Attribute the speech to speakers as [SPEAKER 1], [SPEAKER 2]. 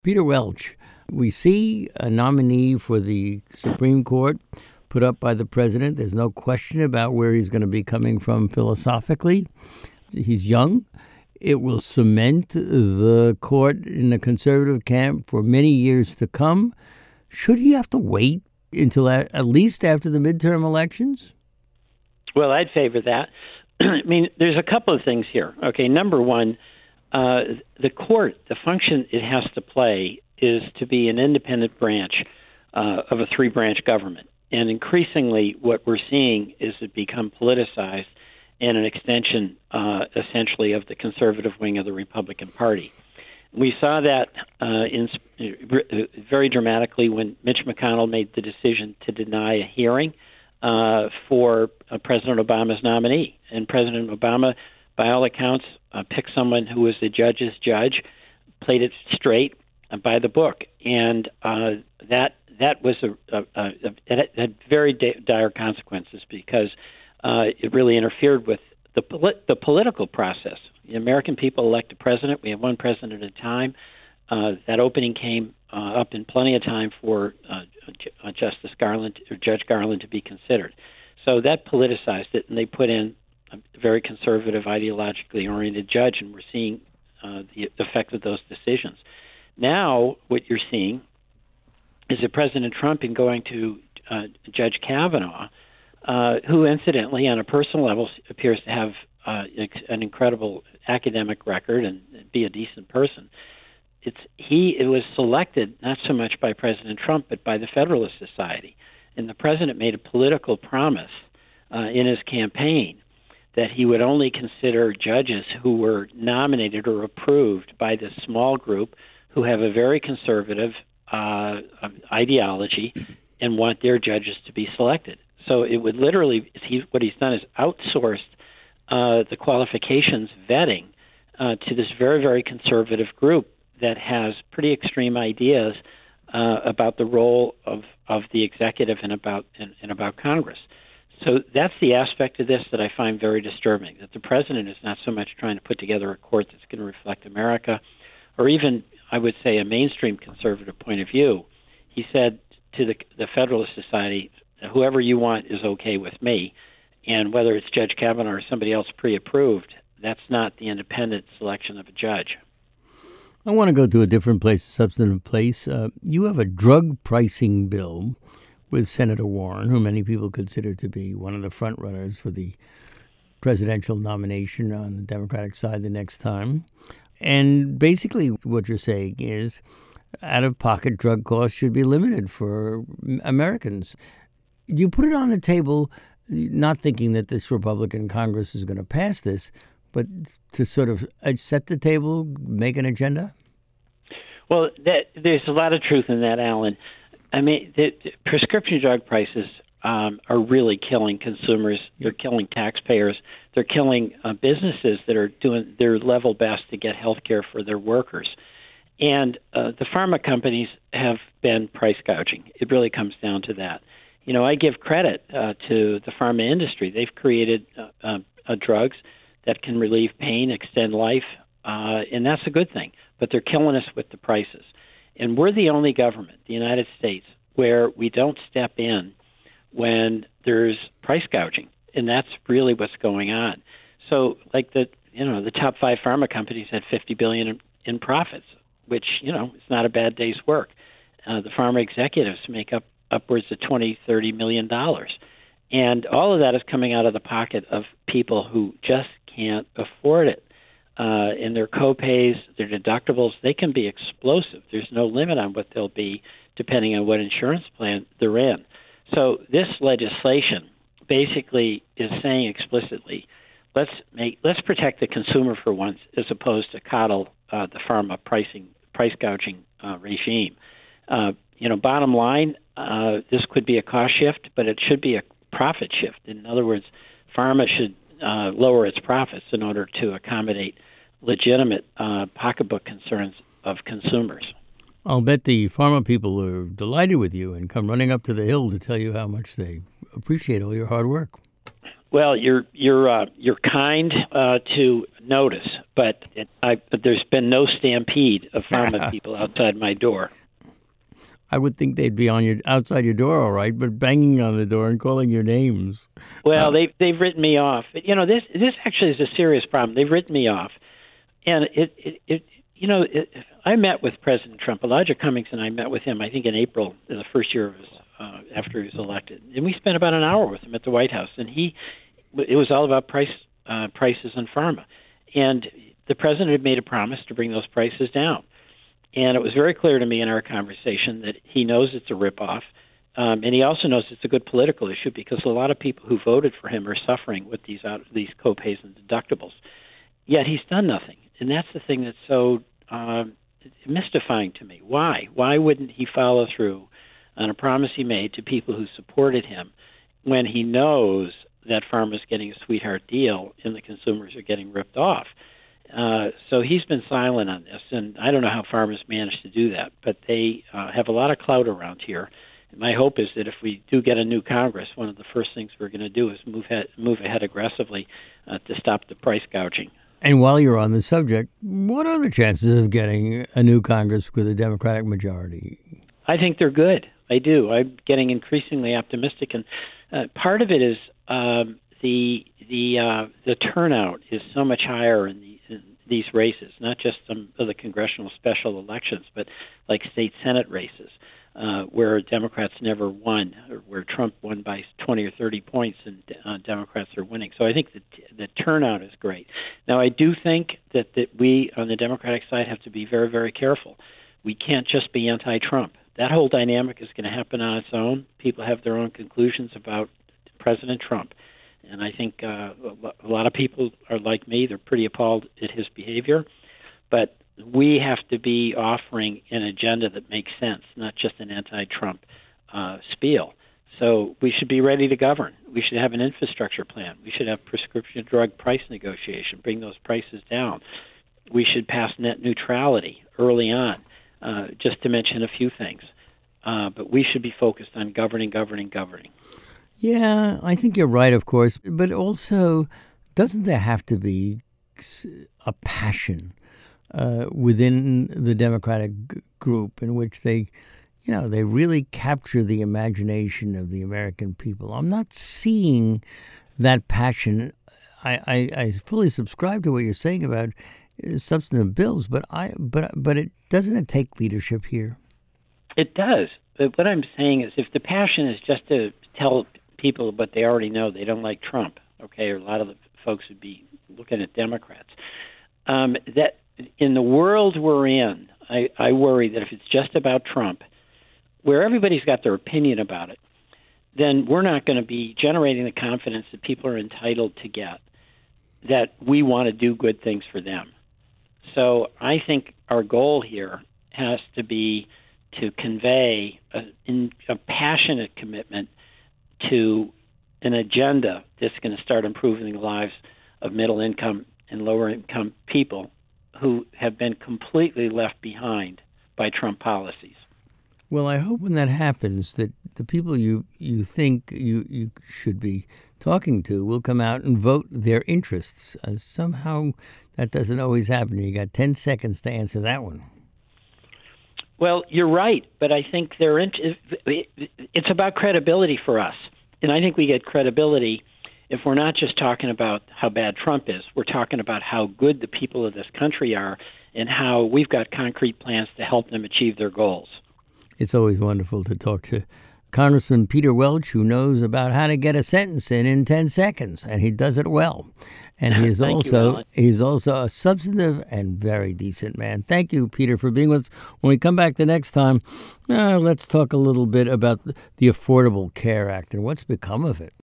[SPEAKER 1] Peter Welch, we see a nominee for the Supreme Court put up by the president. There's no question about where he's going to be coming from philosophically. He's young. It will cement the court in the conservative camp for many years to come. Should he have to wait until at least after the midterm elections?
[SPEAKER 2] Well, I'd favor that. I mean, there's a couple of things here. Okay, number one, the court, the function it has to play is to be an independent branch of a three-branch government. And increasingly, what we're seeing is it become politicized and an extension, essentially, of the conservative wing of the Republican Party. We saw that very dramatically when Mitch McConnell made the decision to deny a hearing for President Obama's nominee. And President Obama, by all accounts, picked someone who was the judge's judge, played it straight by the book, and that was it had very dire consequences because it really interfered with the political process. The American people elect a president. We have one president at a time. That opening came up in plenty of time for Justice Garland or Judge Garland to be considered. So that politicized it, and they put in a very conservative, ideologically oriented judge, and we're seeing the effect of those decisions. Now, what you're seeing is that President Trump, in going to Judge Kavanaugh, who, incidentally, on a personal level, appears to have an incredible academic record and be a decent person. It was selected not so much by President Trump, but by the Federalist Society. And the president made a political promise in his campaign that he would only consider judges who were nominated or approved by this small group who have a very conservative ideology and want their judges to be selected. So it would literally, what he's done is outsourced the qualifications vetting to this very, very conservative group that has pretty extreme ideas about the role of the executive and about Congress. So that's the aspect of this that I find very disturbing, that the president is not so much trying to put together a court that's going to reflect America, or even, I would say, a mainstream conservative point of view. He said to the Federalist Society, whoever you want is okay with me, and whether it's Judge Kavanaugh or somebody else pre-approved, that's not the independent selection of a judge.
[SPEAKER 1] I want to go to a different place, a substantive place. You have a drug pricing bill with Senator Warren, who many people consider to be one of the front runners for the presidential nomination on the Democratic side the next time. And basically what you're saying is out-of-pocket drug costs should be limited for Americans. You put it on the table not thinking that this Republican Congress is going to pass this, but to sort of set the table, make an agenda?
[SPEAKER 2] Well, there's a lot of truth in that, Alan. I mean, the prescription drug prices are really killing consumers. They're killing taxpayers. They're killing businesses that are doing their level best to get health care for their workers. And the pharma companies have been price gouging. It really comes down to that. You know, I give credit to the pharma industry. They've created drugs that can relieve pain, extend life, and that's a good thing. But they're killing us with the prices. And we're the only government, the United States, where we don't step in when there's price gouging, and that's really what's going on. So, like the top 5 pharma companies had $50 billion in profits, which is not a bad day's work. The pharma executives make up upwards of $20-30 million, and all of that is coming out of the pocket of people who just can't afford it. And their co-pays, their deductibles, they can be explosive. There's no limit on what they'll be depending on what insurance plan they're in. So this legislation basically is saying explicitly, let's protect the consumer for once, as opposed to coddle the pharma price gouging regime. Bottom line, this could be a cost shift, but it should be a profit shift. In other words, pharma should lower its profits in order to accommodate legitimate pocketbook concerns of consumers.
[SPEAKER 1] I'll bet the pharma people are delighted with you and come running up to the Hill to tell you how much they appreciate all your hard work.
[SPEAKER 2] Well, you're kind to notice, but there's been no stampede of pharma people outside my door.
[SPEAKER 1] I would think they'd be on outside your door, all right, but banging on the door and calling your names.
[SPEAKER 2] Well, they've written me off. This actually is a serious problem. They've written me off, and I met with President Trump. Elijah Cummings and I met with him, I think, in April, in the first year of after he was elected, and we spent about an hour with him at the White House, and it was all about prices on pharma, and the president had made a promise to bring those prices down. And it was very clear to me in our conversation that he knows it's a ripoff, and he also knows it's a good political issue because a lot of people who voted for him are suffering with these co-pays and deductibles. Yet he's done nothing, and that's the thing that's so mystifying to me. Why? Why wouldn't he follow through on a promise he made to people who supported him when he knows that pharma's getting a sweetheart deal and the consumers are getting ripped off? So he's been silent on this, and I don't know how farmers managed to do that, but they have a lot of clout around here. And my hope is that if we do get a new Congress, one of the first things we're going to do is move ahead aggressively to stop the price gouging.
[SPEAKER 1] And while you're on the subject, what are the chances of getting a new Congress with a Democratic majority?
[SPEAKER 2] I think they're good. I do. I'm getting increasingly optimistic, and part of it is the turnout is so much higher in these races, not just some of the congressional special elections, but like state Senate races, where Democrats never won, or where Trump won by 20 or 30 points and Democrats are winning. So I think that the turnout is great. Now, I do think that we on the Democratic side have to be very, very careful. We can't just be anti-Trump. That whole dynamic is going to happen on its own. People have their own conclusions about President Trump. And I think a lot of people are like me. They're pretty appalled at his behavior. But we have to be offering an agenda that makes sense, not just an anti-Trump spiel. So we should be ready to govern. We should have an infrastructure plan. We should have prescription drug price negotiation, bring those prices down. We should pass net neutrality early on, just to mention a few things. But we should be focused on governing.
[SPEAKER 1] Yeah, I think you're right, of course. But also, doesn't there have to be a passion within the Democratic group in which they really capture the imagination of the American people? I'm not seeing that passion. I fully subscribe to what you're saying about substantive bills, but it doesn't take leadership here? It
[SPEAKER 2] does. But what I'm saying is, if the passion is just to tell people what they already know, they don't like Trump, okay, or a lot of the folks would be looking at Democrats. That in the world we're in, I worry that if it's just about Trump, where everybody's got their opinion about it, then we're not going to be generating the confidence that people are entitled to get, that we want to do good things for them. So I think our goal here has to be to convey a passionate commitment to an agenda that's going to start improving the lives of middle-income and lower-income people who have been completely left behind by Trump policies.
[SPEAKER 1] Well, I hope when that happens that the people you think you should be talking to will come out and vote their interests. Somehow that doesn't always happen. You got 10 seconds to answer that one.
[SPEAKER 2] Well, you're right, but I think it's about credibility for us. And I think we get credibility if we're not just talking about how bad Trump is. We're talking about how good the people of this country are and how we've got concrete plans to help them achieve their goals.
[SPEAKER 1] It's always wonderful to talk to Congressman Peter Welch, who knows about how to get a sentence in 10 seconds, and he does it well. And he's also a substantive and very decent man. Thank you, Peter, for being with us. When we come back the next time, let's talk a little bit about the Affordable Care Act and what's become of it.